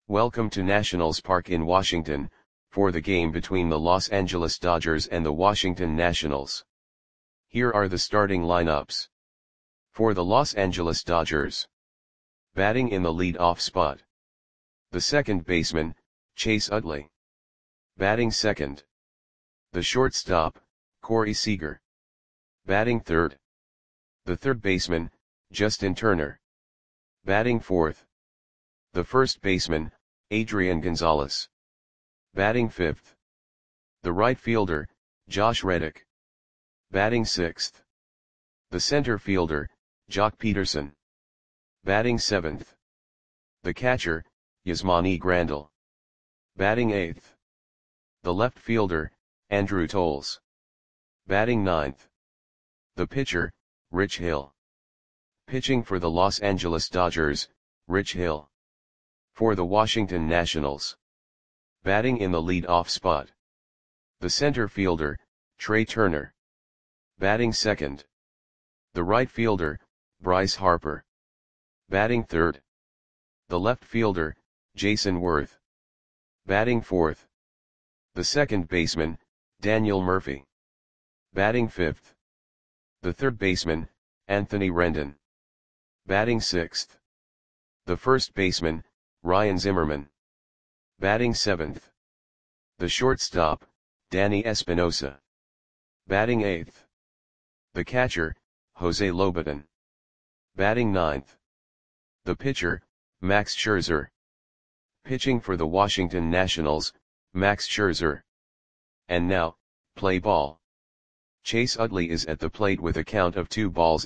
Welcome to Nationals Park in Washington, for the game between the Los Angeles Dodgers and the Washington Nationals. Here are the starting lineups. For the Los Angeles Dodgers. Batting in the lead-off spot. The second baseman, Chase Utley. Batting second. The shortstop, Corey Seager. Batting third. The third baseman, Justin Turner. Batting fourth. The first baseman, Adrian Gonzalez. Batting fifth. The right fielder, Josh Reddick. Batting sixth. The center fielder, Joc Pederson. Batting seventh. The catcher, Yasmani Grandal. Batting eighth. The left fielder, Andrew Toles. Batting ninth. The pitcher, Rich Hill. Pitching for the Los Angeles Dodgers, Rich Hill. For the Washington Nationals. Batting in the lead-off spot. The center fielder, Trey Turner. Batting second. The right fielder, Bryce Harper. Batting third. The left fielder, Jason Worth. Batting fourth. The second baseman, Daniel Murphy. Batting fifth. The third baseman, Anthony Rendon. Batting sixth. The first baseman, Ryan Zimmerman. Batting seventh. The shortstop, Danny Espinosa. Batting eighth. The catcher, Jose Lobaton. Batting ninth. The pitcher, Max Scherzer. Pitching for the Washington Nationals, Max Scherzer. And now, play ball. Chase Utley is at the plate with a count of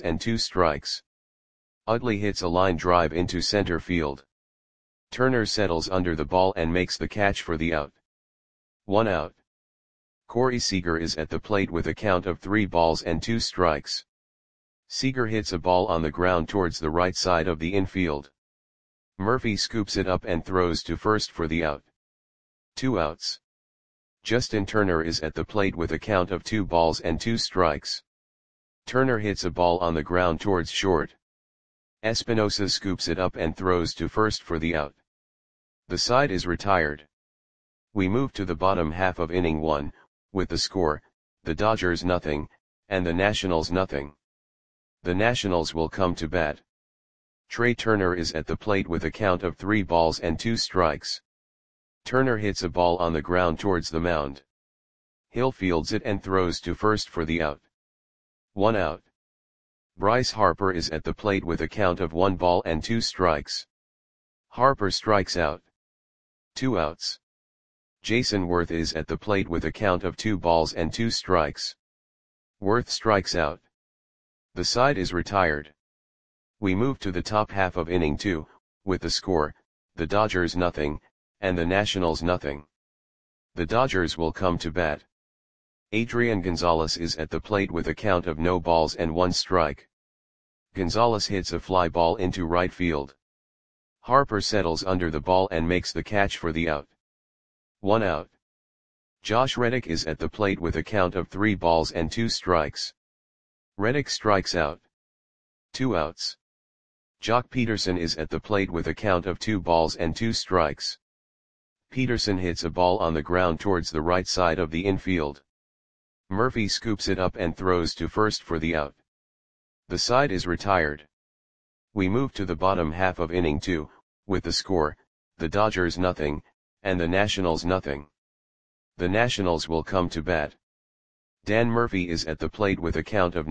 2-2. Utley hits a line drive into center field. Turner settles under the ball and makes the catch for the out. 1 out. Corey Seager is at the plate with a count of 3-2. Seager hits a ball on the ground towards the right side of the infield. Murphy scoops it up and throws to first for the out. 2 outs. Justin Turner is at the plate with a count of 2-2. Turner hits a ball on the ground towards short. Espinosa scoops it up and throws to first for the out. The side is retired. We move to the bottom half of inning 1, with the score, the Dodgers 0, and the Nationals 0. The Nationals will come to bat. Trey Turner is at the plate with a count of 3-2. Turner hits a ball on the ground towards the mound. Hill fields it and throws to first for the out. 1 out. Bryce Harper is at the plate with a count of 1-2. Harper strikes out. 2 outs. Jason Worth is at the plate with a count of 2-2. Worth strikes out. The side is retired. We move to the top half of inning 2, with the score, the Dodgers 0, and the Nationals 0. The Dodgers will come to bat. Adrian Gonzalez is at the plate with a count of 0-1. Gonzalez hits a fly ball into right field. Harper settles under the ball and makes the catch for the out. 1 out. Josh Reddick is at the plate with a count of 3-2. Reddick strikes out. 2 outs. Joc Pederson is at the plate with a count of 2-2. Pederson hits a ball on the ground towards the right side of the infield. Murphy scoops it up and throws to first for the out. The side is retired. We move to the bottom half of inning 2, with the score, the Dodgers 0, and the Nationals 0. The Nationals will come to bat. Dan Murphy is at the plate with a count of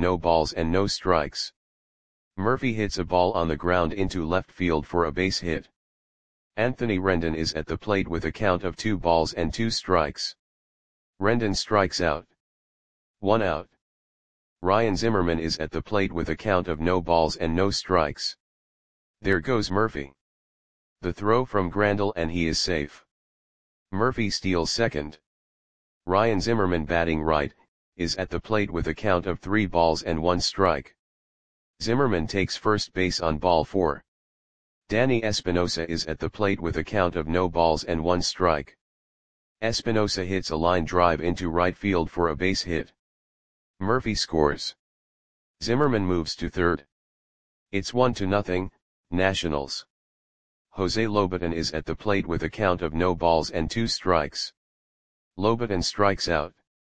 0-0. Murphy hits a ball on the ground into left field for a base hit. Anthony Rendon is at the plate with a count of 2-2. Rendon strikes out. 1 out. Ryan Zimmerman is at the plate with a count of 0-0. There goes Murphy. The throw from Grandal and he is safe. Murphy steals second. Ryan Zimmerman, batting right, is at the plate with a count of 3-1. Zimmerman takes first base on ball 4. Danny Espinosa is at the plate with a count of 0-1. Espinosa hits a line drive into right field for a base hit. Murphy scores. Zimmerman moves to third. It's 1-0, Nationals. Jose Lobaton is at the plate with a count of no balls and 2 strikes. Lobaton strikes out.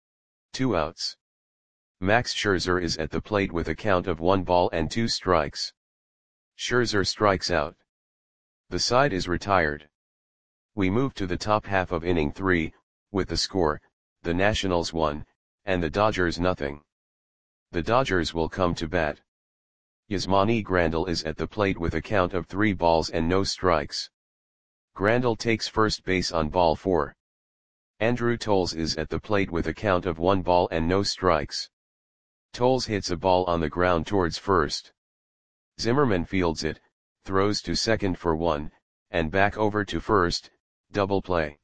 2 outs. Max Scherzer is at the plate with a count of 1 ball and 2 strikes. Scherzer strikes out. The side is retired. We move to the top half of inning 3, with the score, the Nationals 1, and the Dodgers nothing. The Dodgers will come to bat. Yasmani Grandal is at the plate with a count of 3 balls and no strikes. Grandal takes first base on ball 4. Andrew Toles is at the plate with a count of 1 ball and no strikes. Toles hits a ball on the ground towards first. Zimmerman fields it, throws to second for 1, and back over to first, double play.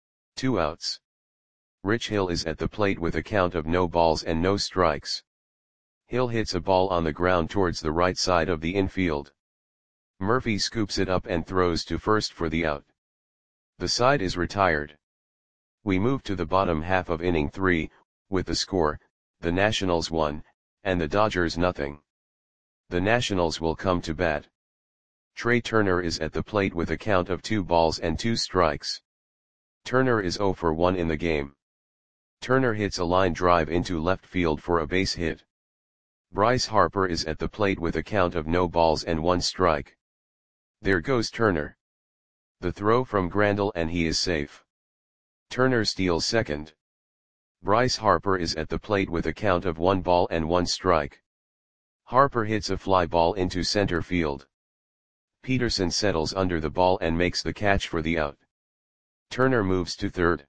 2 outs. Rich Hill is at the plate with a count of no balls and no strikes. Hill hits a ball on the ground towards the right side of the infield. Murphy scoops it up and throws to first for the out. The side is retired. We move to the bottom half of inning 3, with the score, the Nationals 1, and the Dodgers nothing. The Nationals will come to bat. Trey Turner is at the plate with a count of 2 balls and 2 strikes. Turner is 0 for 1 in the game. Turner hits a line drive into left field for a base hit. Bryce Harper is at the plate with a count of no balls and 1 strike. There goes Turner. The throw from Grandal and he is safe. Turner steals second. Bryce Harper is at the plate with a count of 1 ball and 1 strike. Harper hits a fly ball into center field. Peterson settles under the ball and makes the catch for the out. Turner moves to third.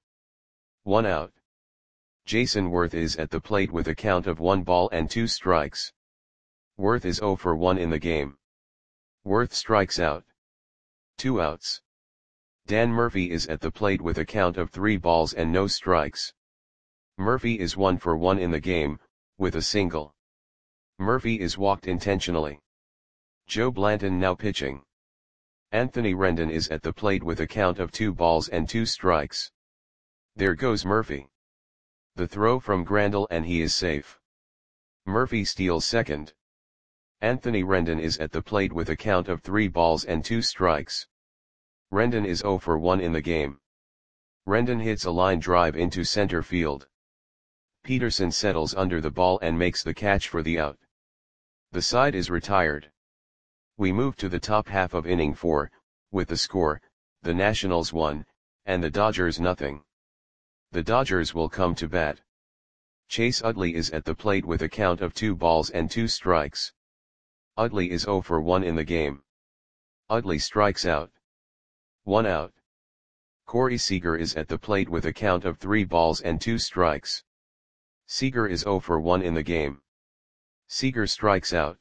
1 out. Jason Worth is at the plate with a count of 1 ball and 2 strikes. Worth is 0 for 1 in the game. Worth strikes out. 2 outs. Dan Murphy is at the plate with a count of 3 balls and no strikes. Murphy is 1 for 1 in the game, with a single. Murphy is walked intentionally. Joe Blanton now pitching. Anthony Rendon is at the plate with a count of 2 balls and 2 strikes. There goes Murphy. The throw from Grandal and he is safe. Murphy steals second. Anthony Rendon is at the plate with a count of 3 balls and 2 strikes. Rendon is 0 for 1 in the game. Rendon hits a line drive into center field. Peterson settles under the ball and makes the catch for the out. The side is retired. We move to the top half of inning 4, with the score, the Nationals 1, and the Dodgers nothing. The Dodgers will come to bat. Chase Utley is at the plate with a count of 2 balls and 2 strikes. Utley is 0 for 1 in the game. Utley strikes out. 1 out. Corey Seager is at the plate with a count of 3 balls and 2 strikes. Seager is 0 for 1 in the game. Seager strikes out.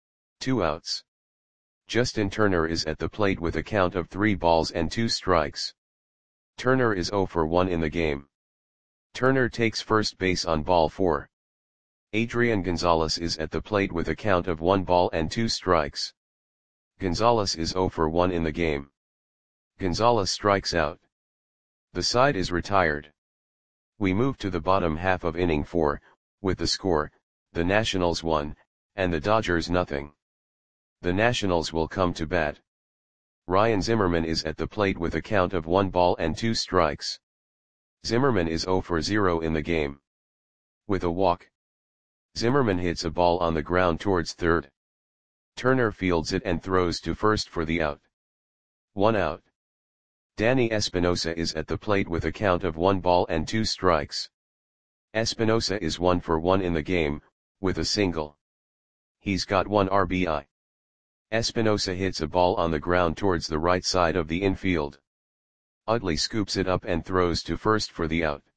2 outs. Justin Turner is at the plate with a count of 3 balls and 2 strikes. Turner is 0 for 1 in the game. Turner takes first base on ball 4. Adrian Gonzalez is at the plate with a count of 1 ball and 2 strikes. Gonzalez is 0 for 1 in the game. Gonzalez strikes out. The side is retired. We move to the bottom half of inning 4, with the score, the Nationals 1, and the Dodgers nothing. The Nationals will come to bat. Ryan Zimmerman is at the plate with a count of 1 ball and 2 strikes. Zimmerman is 0 for 0 in the game. With a walk. Zimmerman hits a ball on the ground towards third. Turner fields it and throws to first for the out. 1 out. Danny Espinosa is at the plate with a count of 1 ball and 2 strikes. Espinosa is 1 for 1 in the game, with a single. He's got 1 RBI. Espinosa hits a ball on the ground towards the right side of the infield. Utley scoops it up and throws to first for the out.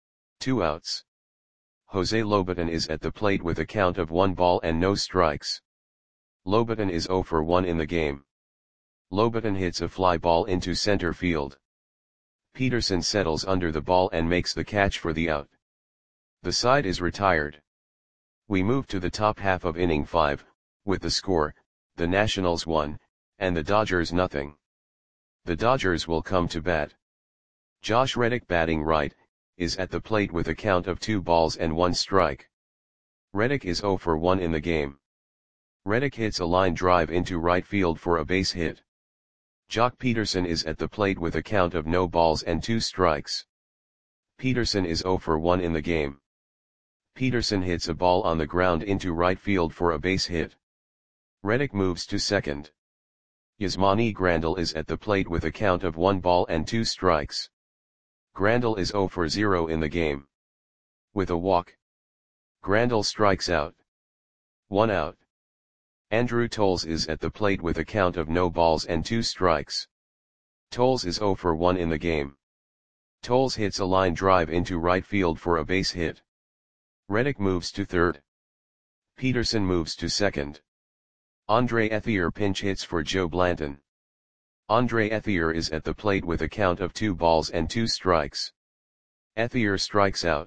2 outs. Jose Lobaton is at the plate with a count of 1 ball and no strikes. Lobaton is 0 for 1 in the game. Lobaton hits a fly ball into center field. Peterson settles under the ball and makes the catch for the out. The side is retired. We move to the top half of inning 5, with the score, the Nationals 1, and the Dodgers nothing. The Dodgers will come to bat. Josh Reddick batting right, is at the plate with a count of 2 balls and 1 strike. Reddick is 0 for 1 in the game. Reddick hits a line drive into right field for a base hit. Jock Peterson is at the plate with a count of no balls and 2 strikes. Peterson is 0 for 1 in the game. Peterson hits a ball on the ground into right field for a base hit. Reddick moves to second. Yasmani Grandal is at the plate with a count of 1 ball and 2 strikes. Grandal is 0 for 0 in the game. With a walk, Grandal strikes out. 1 out. Andrew Toles is at the plate with a count of no balls and 2 strikes. Toles is 0 for 1 in the game. Toles hits a line drive into right field for a base hit. Reddick moves to third. Peterson moves to second. Andre Ethier pinch hits for Joe Blanton. Andre Ethier is at the plate with a count of 2 balls and 2 strikes. Ethier strikes out.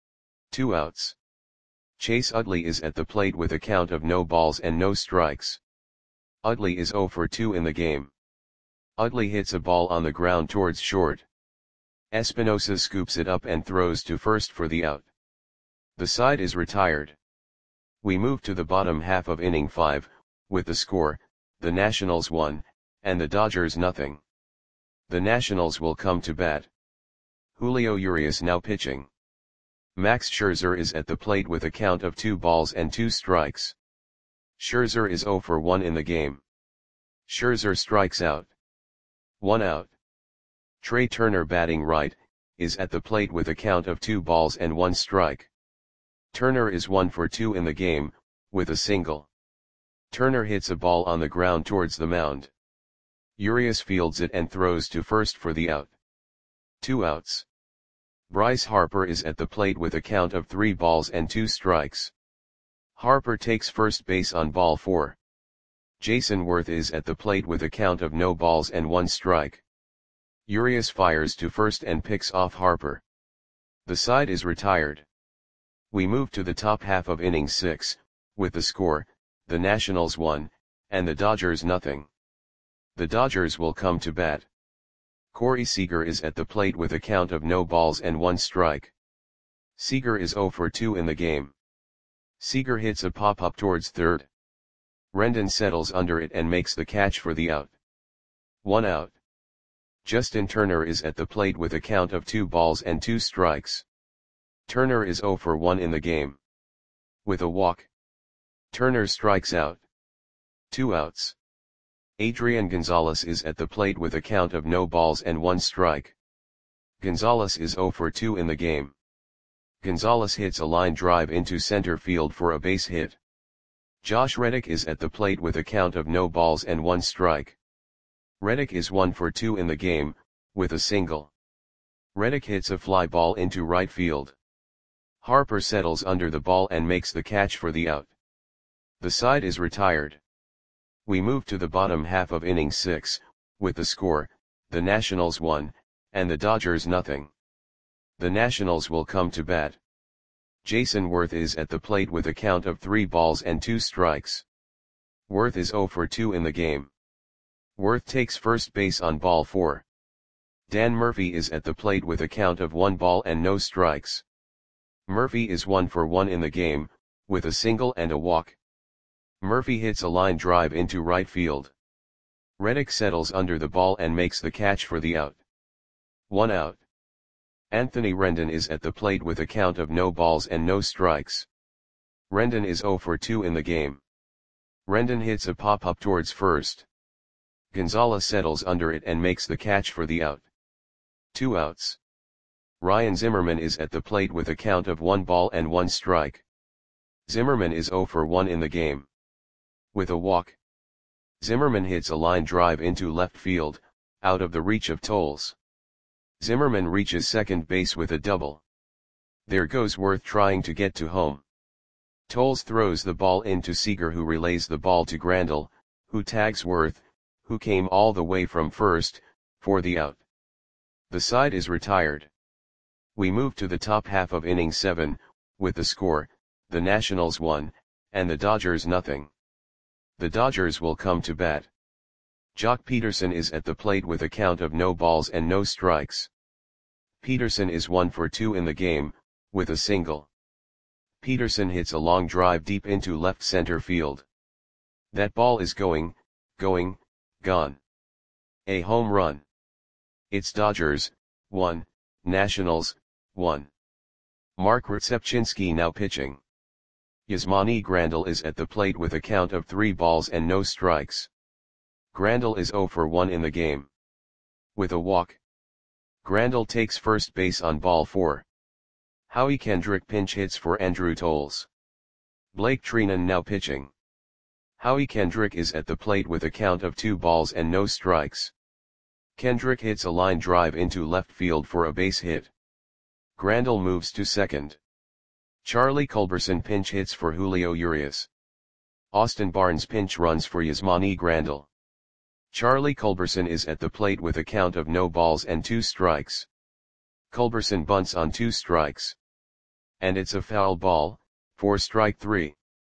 2 outs. Chase Utley is at the plate with a count of no balls and no strikes. Utley is 0 for 2 in the game. Utley hits a ball on the ground towards short. Espinosa scoops it up and throws to first for the out. The side is retired. We move to the bottom half of inning 5, with the score, the Nationals 1, and the Dodgers nothing. The Nationals will come to bat. Julio Urias now pitching. Max Scherzer is at the plate with a count of 2 balls and 2 strikes. Scherzer is 0 for 1 in the game. Scherzer strikes out. 1 out. Trey Turner batting right, is at the plate with a count of 2 balls and 1 strike. Turner is 1 for 2 in the game, with a single. Turner hits a ball on the ground towards the mound. Urias fields it and throws to first for the out. 2 outs. Bryce Harper is at the plate with a count of 3 balls and 2 strikes. Harper takes first base on ball 4. Jason Worth is at the plate with a count of no balls and 1 strike. Urias fires to first and picks off Harper. The side is retired. We move to the top half of inning 6, with the score, the Nationals 1, and the Dodgers nothing. The Dodgers will come to bat. Corey Seager is at the plate with a count of no balls and 1 strike. Seager is 0 for 2 in the game. Seager hits a pop-up towards third. Rendon settles under it and makes the catch for the out. 1 out. Justin Turner is at the plate with a count of 2 balls and 2 strikes. Turner is 0 for 1 in the game. With a walk, Turner strikes out. 2 outs. Adrian Gonzalez is at the plate with a count of no balls and 1 strike. Gonzalez is 0 for 2 in the game. Gonzalez hits a line drive into center field for a base hit. Josh Reddick is at the plate with a count of no balls and 1 strike. Reddick is 1 for 2 in the game, with a single. Reddick hits a fly ball into right field. Harper settles under the ball and makes the catch for the out. The side is retired. We move to the bottom half of inning 6, with the score, the Nationals 1, and the Dodgers nothing. The Nationals will come to bat. Jason Worth is at the plate with a count of 3 balls and 2 strikes. Worth is 0 for 2 in the game. Worth takes first base on ball 4. Dan Murphy is at the plate with a count of 1 ball and no strikes. Murphy is 1 for 1 in the game, with a single and a walk. Murphy hits a line drive into right field. Reddick settles under the ball and makes the catch for the out. 1 out. Anthony Rendon is at the plate with a count of no balls and no strikes. Rendon is 0 for 2 in the game. Rendon hits a pop-up towards first. Gonzalez settles under it and makes the catch for the out. 2 outs. Ryan Zimmerman is at the plate with a count of 1 ball and 1 strike. Zimmerman is 0 for 1 in the game. With a walk, Zimmerman hits a line drive into left field, out of the reach of Toles. Zimmerman reaches second base with a double. There goes Worth trying to get to home. Toles throws the ball into Seager, who relays the ball to Grandal, who tags Worth, who came all the way from first, for the out. The side is retired. We move to the top half of inning 7, with the score, the Nationals 1, and the Dodgers nothing. The Dodgers will come to bat. Jock Peterson is at the plate with a count of no balls and no strikes. Peterson is 1 for 2 in the game, with a single. Peterson hits a long drive deep into left center field. That ball is gone. A home run. It's Dodgers, 1, Nationals, 1. Mark Rzepczynski now pitching. Yasmani Grandal is at the plate with a count of 3 balls and no strikes. Grandal is 0 for 1 in the game. With a walk. Grandal takes first base on ball 4. Howie Kendrick pinch hits for Andrew Toles. Blake Treinen now pitching. Howie Kendrick is at the plate with a count of 2 balls and no strikes. Kendrick hits a line drive into left field for a base hit. Grandal moves to second. Charlie Culberson pinch hits for Julio Urias. Austin Barnes pinch runs for Yasmani Grandal. Charlie Culberson is at the plate with a count of no balls and 2 strikes. Culberson bunts on 2 strikes. And it's a foul ball, for strike 3.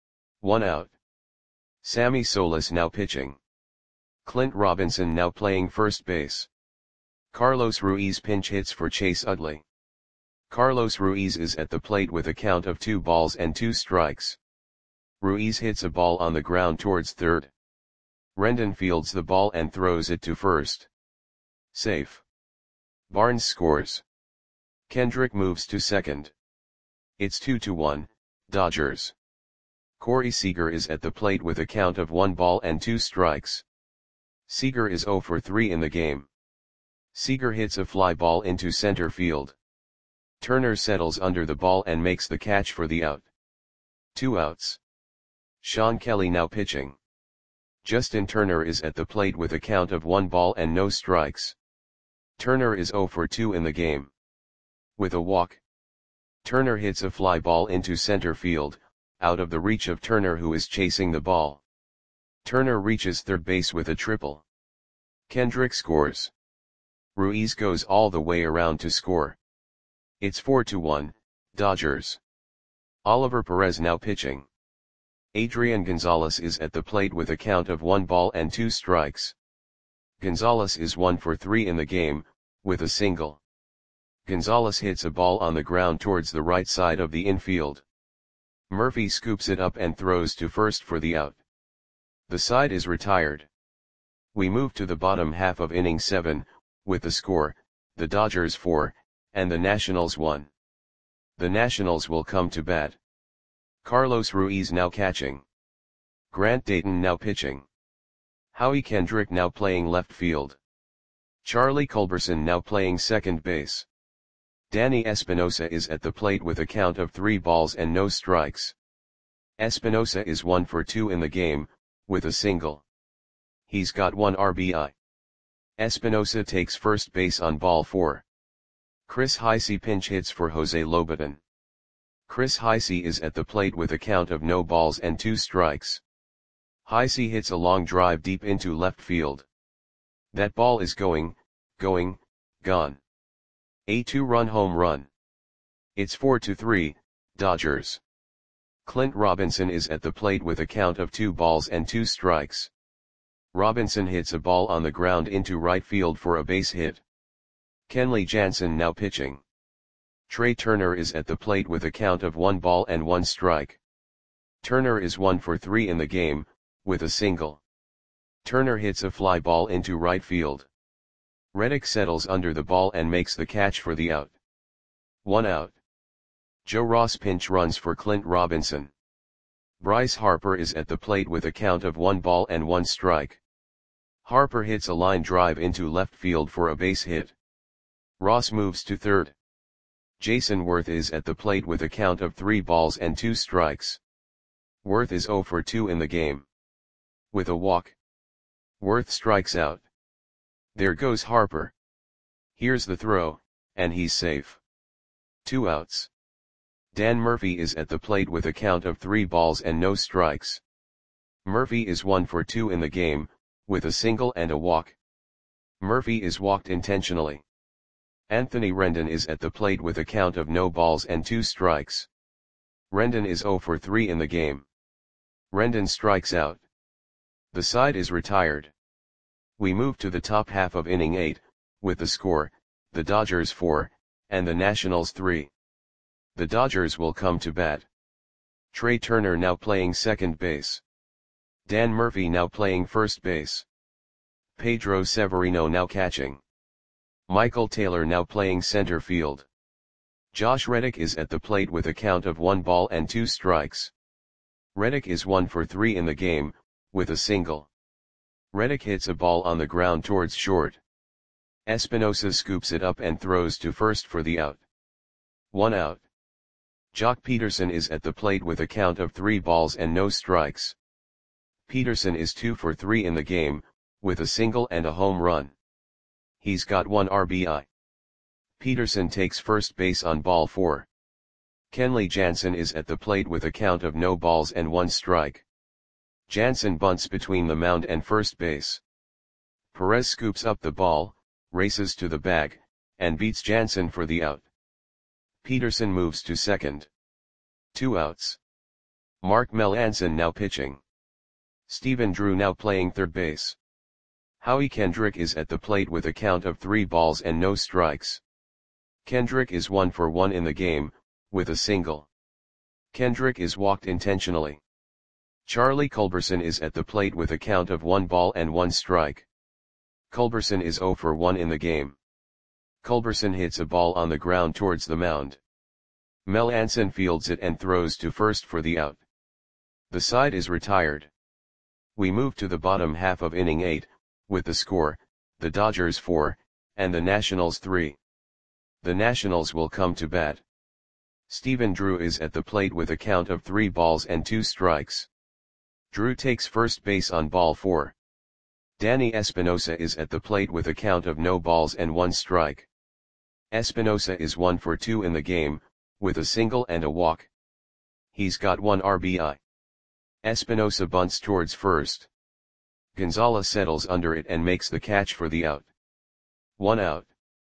1 out. Sammy Solis now pitching. Clint Robinson now playing first base. Carlos Ruiz pinch hits for Chase Utley. Carlos Ruiz is at the plate with a count of 2 balls and 2 strikes. Ruiz hits a ball on the ground towards third. Rendon fields the ball and throws it to first. Safe. Barnes scores. Kendrick moves to second. It's 2-1, Dodgers. Corey Seager is at the plate with a count of 1 ball and 2 strikes. Seager is 0 for 3 in the game. Seager hits a fly ball into center field. Turner settles under the ball and makes the catch for the out. 2 outs. Sean Kelly now pitching. Justin Turner is at the plate with a count of 1 ball and no strikes. Turner is 0 for 2 in the game. With a walk. Turner hits a fly ball into center field, out of the reach of Turner who is chasing the ball. Turner reaches third base with a triple. Kendrick scores. Ruiz goes all the way around to score. It's 4-1, Dodgers. Oliver Perez now pitching. Adrian Gonzalez is at the plate with a count of 1 ball and 2 strikes. Gonzalez is 1 for 3 in the game, with a single. Gonzalez hits a ball on the ground towards the right side of the infield. Murphy scoops it up and throws to first for the out. The side is retired. We move to the bottom half of inning 7, with the score, the Dodgers 4, and the Nationals 1. The Nationals will come to bat. Carlos Ruiz now catching. Grant Dayton now pitching. Howie Kendrick now playing left field. Charlie Culberson now playing second base. Danny Espinosa is at the plate with a count of 3 balls and no strikes. Espinosa is 1 for 2 in the game, with a single. He's got 1 RBI. Espinosa takes first base on ball 4. Chris Heisey pinch hits for Jose Lobaton. Chris Heisey is at the plate with a count of no balls and 2 strikes. Heisey hits a long drive deep into left field. That ball is gone. A 2-run home run. It's 4-3, Dodgers. Clint Robinson is at the plate with a count of 2 balls and 2 strikes. Robinson hits a ball on the ground into right field for a base hit. Kenley Jansen now pitching. Trey Turner is at the plate with a count of 1 ball and 1 strike. Turner is 1 for 3 in the game, with a single. Turner hits a fly ball into right field. Reddick settles under the ball and makes the catch for the out. 1 out. Joe Ross pinch runs for Clint Robinson. Bryce Harper is at the plate with a count of 1 ball and 1 strike. Harper hits a line drive into left field for a base hit. Ross moves to third. Jason Worth is at the plate with a count of 3 balls and 2 strikes. Worth is 0 for 2 in the game. With a walk. Worth strikes out. There goes Harper. Here's the throw, and he's safe. 2 outs. Dan Murphy is at the plate with a count of 3 balls and no strikes. Murphy is 1 for 2 in the game, with a single and a walk. Murphy is walked intentionally. Anthony Rendon is at the plate with a count of no balls and 2 strikes. Rendon is 0 for 3 in the game. Rendon strikes out. The side is retired. We move to the top half of inning 8, with the score, the Dodgers 4, and the Nationals 3. The Dodgers will come to bat. Trey Turner now playing second base. Dan Murphy now playing first base. Pedro Severino now catching. Michael Taylor now playing center field. Josh Reddick is at the plate with a count of 1 ball and 2 strikes. Reddick is 1 for 3 in the game, with a single. Reddick hits a ball on the ground towards short. Espinosa scoops it up and throws to first for the out. 1 out. Jock Peterson is at the plate with a count of 3 balls and no strikes. Peterson is 2 for 3 in the game, with a single and a home run. He's got 1 RBI. Peterson takes first base on ball 4. Kenley Jansen is at the plate with a count of no balls and 1 strike. Jansen bunts between the mound and first base. Perez scoops up the ball, races to the bag, and beats Jansen for the out. Peterson moves to second. 2 outs. Mark Melancon now pitching. Stephen Drew now playing third base. Howie Kendrick is at the plate with a count of 3 balls and no strikes. Kendrick is 1 for 1 in the game, with a single. Kendrick is walked intentionally. Charlie Culberson is at the plate with a count of 1 ball and 1 strike. Culberson is 0 for 1 in the game. Culberson hits a ball on the ground towards the mound. Melancon fields it and throws to first for the out. The side is retired. We move to the bottom half of inning 8, with the score, the Dodgers 4, and the Nationals 3. The Nationals will come to bat. Stephen Drew is at the plate with a count of 3 balls and 2 strikes. Drew takes first base on ball 4. Danny Espinosa is at the plate with a count of no balls and 1 strike. Espinosa is 1 for 2 in the game, with a single and a walk. He's got 1 RBI. Espinosa bunts towards first. Gonzalez settles under it and makes the catch for the out. 1 out.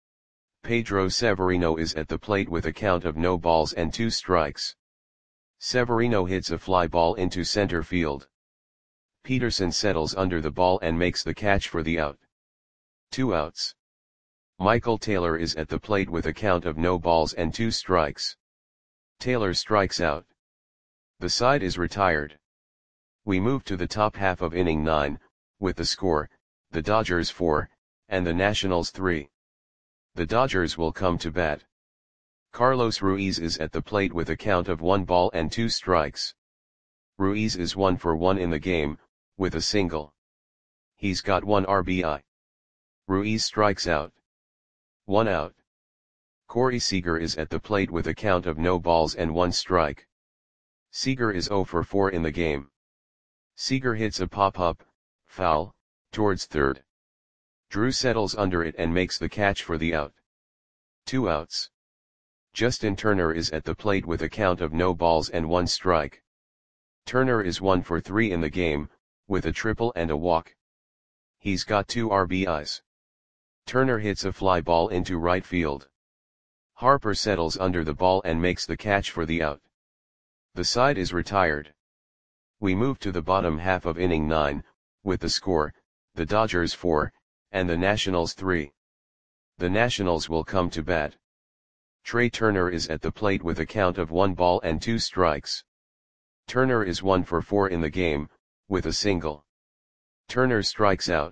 Pedro Severino is at the plate with a count of no balls and 2 strikes. Severino hits a fly ball into center field. Peterson settles under the ball and makes the catch for the out. 2 outs. Michael Taylor is at the plate with a count of no balls and 2 strikes. Taylor strikes out. The side is retired. We move to the top half of inning 9, with the score, the Dodgers 4, and the Nationals 3. The Dodgers will come to bat. Carlos Ruiz is at the plate with a count of 1 ball and 2 strikes. Ruiz is 1 for 1 in the game, with a single. He's got 1 RBI. Ruiz strikes out. 1 out. Corey Seager is at the plate with a count of no balls and 1 strike. Seager is 0 for 4 in the game. Seager hits a pop-up, foul, towards third. Drew settles under it and makes the catch for the out. 2 outs. Justin Turner is at the plate with a count of no balls and 1 strike. Turner is 1 for 3 in the game, with a triple and a walk. He's got 2 RBIs. Turner hits a fly ball into right field. Harper settles under the ball and makes the catch for the out. The side is retired. We move to the bottom half of inning 9, with the score, the Dodgers 4, and the Nationals 3. The Nationals will come to bat. Trey Turner is at the plate with a count of 1 ball and 2 strikes. Turner is 1 for 4 in the game, with a single. Turner strikes out.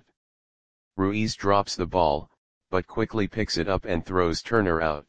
Ruiz drops the ball, but quickly picks it up and throws Turner out.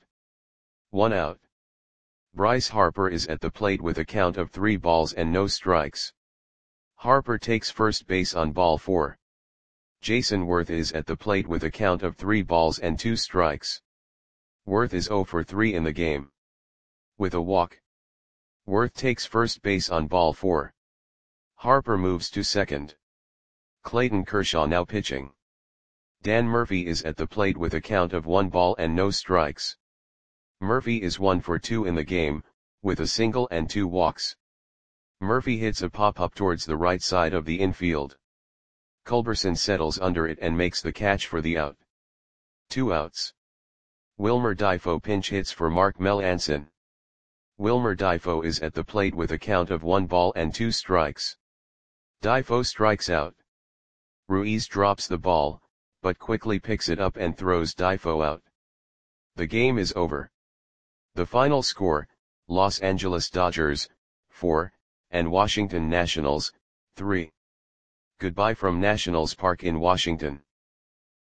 1 out. Bryce Harper is at the plate with a count of 3 balls and no strikes. Harper takes first base on ball 4. Jason Worth is at the plate with a count of 3 balls and 2 strikes. Worth is 0 for 3 in the game. With a walk. Worth takes first base on ball 4. Harper moves to second. Clayton Kershaw now pitching. Dan Murphy is at the plate with a count of 1 ball and no strikes. Murphy is 1 for 2 in the game, with a single and 2 walks. Murphy hits a pop-up towards the right side of the infield. Culberson settles under it and makes the catch for the out. 2 outs. Wilmer Difo pinch hits for Mark Melancon. Wilmer Difo is at the plate with a count of 1 ball and 2 strikes. Difo strikes out. Ruiz drops the ball, but quickly picks it up and throws Difo out. The game is over. The final score, Los Angeles Dodgers, 4, and Washington Nationals, 3. Goodbye from Nationals Park in Washington.